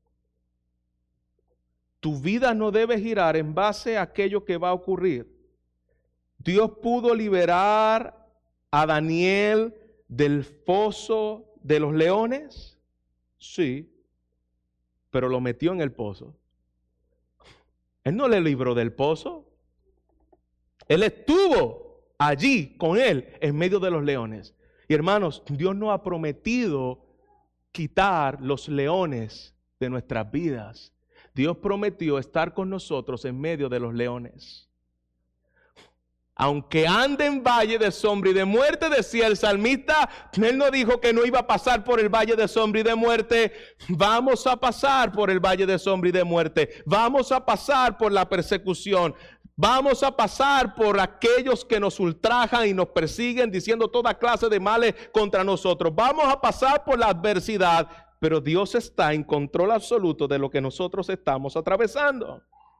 Tu vida no debe girar en base a aquello que va a ocurrir. Dios pudo liberar a Daniel del foso de los leones, sí, pero lo metió en el pozo. Él no le libró del pozo. Él estuvo allí con él en medio de los leones. Y hermanos, Dios nos ha prometido quitar los leones de nuestras vidas. Dios prometió estar con nosotros en medio de los leones. Aunque ande en valle de sombra y de muerte, decía el salmista, él no dijo que no iba a pasar por el valle de sombra y de muerte. Vamos a pasar por el valle de sombra y de muerte. Vamos a pasar por la persecución. Vamos a pasar por aquellos que nos ultrajan y nos persiguen diciendo toda clase de males contra nosotros. Vamos a pasar por la adversidad, pero Dios está en control absoluto de lo que nosotros estamos atravesando.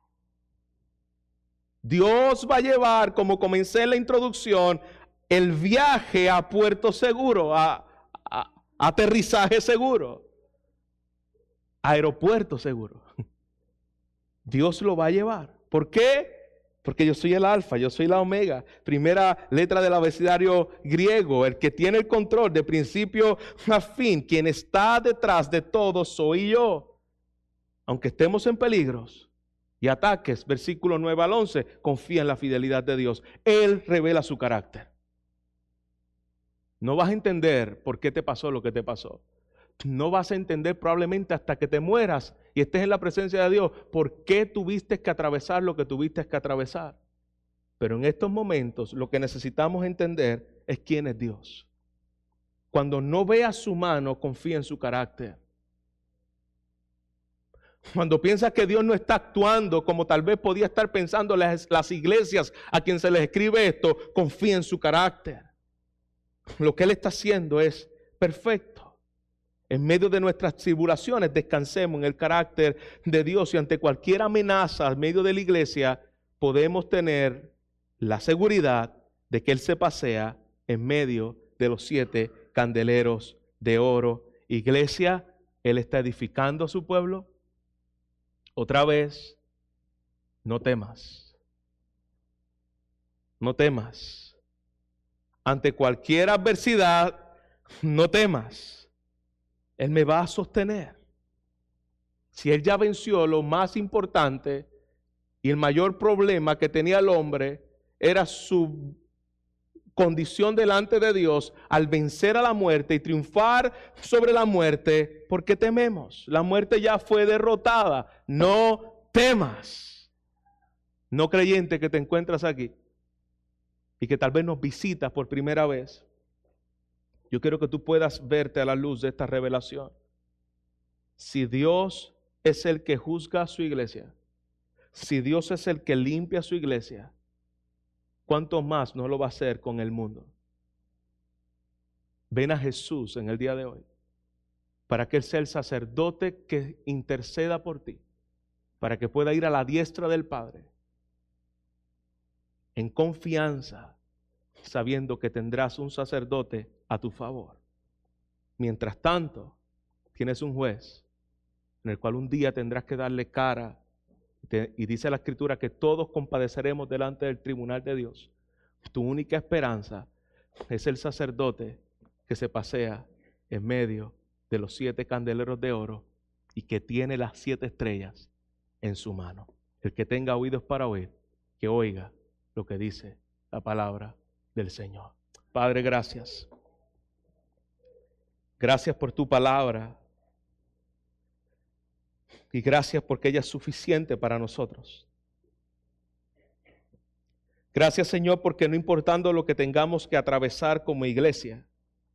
Dios va a llevar, como comencé en la introducción, el viaje a puerto seguro, a aterrizaje seguro, aeropuerto seguro. Dios lo va a llevar. ¿Por qué? Porque yo soy el alfa, yo soy la omega. Primera letra del abecedario griego, el que tiene el control de principio a fin, quien está detrás de todo soy yo. Aunque estemos en peligros y ataques, versículo 9 al 11, confía en la fidelidad de Dios. Él revela su carácter. No vas a entender por qué te pasó lo que te pasó. No vas a entender probablemente hasta que te mueras y estés en la presencia de Dios por qué tuviste que atravesar lo que tuviste que atravesar. Pero en estos momentos lo que necesitamos entender es quién es Dios. Cuando no veas su mano, confía en su carácter. Cuando piensas que Dios no está actuando como tal vez podía estar pensando las iglesias a quien se les escribe esto, confía en su carácter. Lo que Él está haciendo es perfecto. En medio de nuestras tribulaciones descansemos en el carácter de Dios y ante cualquier amenaza en medio de la iglesia podemos tener la seguridad de que Él se pasea en medio de los 7 candeleros de oro. Iglesia, Él está edificando a su pueblo. Otra vez, no temas. No temas. Ante cualquier adversidad, no temas. Él me va a sostener. Si Él ya venció lo más importante y el mayor problema que tenía el hombre era su condición delante de Dios al vencer a la muerte y triunfar sobre la muerte, ¿por qué tememos? La muerte ya fue derrotada. No temas. No creyente que te encuentras aquí y que tal vez nos visitas por primera vez. Yo quiero que tú puedas verte a la luz de esta revelación. Si Dios es el que juzga a su iglesia, si Dios es el que limpia a su iglesia, ¿cuánto más no lo va a hacer con el mundo? Ven a Jesús en el día de hoy para que Él sea el sacerdote que interceda por ti, para que pueda ir a la diestra del Padre en confianza, sabiendo que tendrás un sacerdote a tu favor. Mientras tanto, tienes un juez en el cual un día tendrás que darle cara. Y dice la Escritura que todos compadeceremos delante del tribunal de Dios. Tu única esperanza es el sacerdote que se pasea en medio de los 7 candeleros de oro y que tiene las 7 estrellas en su mano. El que tenga oídos para oír, que oiga lo que dice la palabra del Señor. Padre, gracias. Gracias por tu palabra. Y gracias porque ella es suficiente para nosotros. Gracias, Señor, porque no importando lo que tengamos que atravesar como iglesia,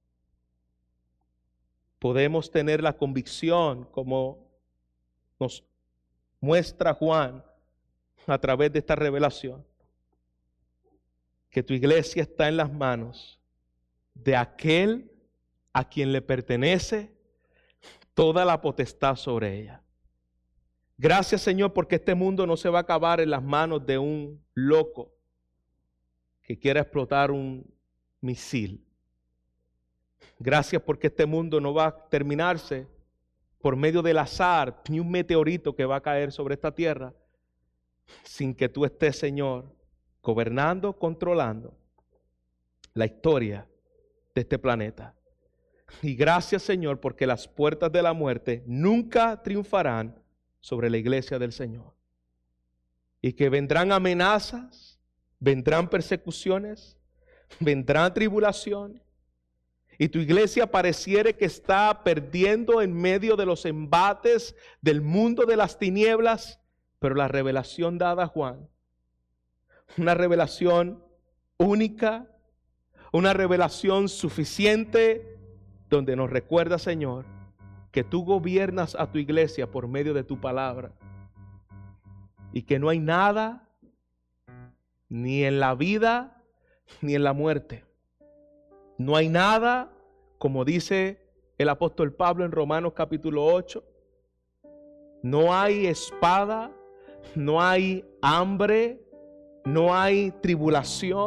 podemos tener la convicción, como nos muestra Juan a través de esta revelación, que tu iglesia está en las manos de aquel a quien le pertenece toda la potestad sobre ella. Gracias, Señor, porque este mundo no se va a acabar en las manos de un loco que quiera explotar un misil. Gracias porque este mundo no va a terminarse por medio del azar, ni un meteorito que va a caer sobre esta tierra, sin que tú estés, Señor, gobernando, controlando la historia de este planeta. Y gracias, Señor, porque las puertas de la muerte nunca triunfarán sobre la iglesia del Señor. y que vendrán amenazas, vendrán persecuciones, vendrán tribulación, y tu iglesia pareciere que está perdiendo en medio de los embates del mundo de las tinieblas, pero la revelación dada a Juan, una revelación única, una revelación suficiente, donde nos recuerda, Señor, que tú gobiernas a tu iglesia por medio de tu palabra, y que no hay nada, ni en la vida, ni en la muerte. No hay nada, como dice el apóstol Pablo en Romanos capítulo 8, no hay espada, no hay hambre, no hay tribulación,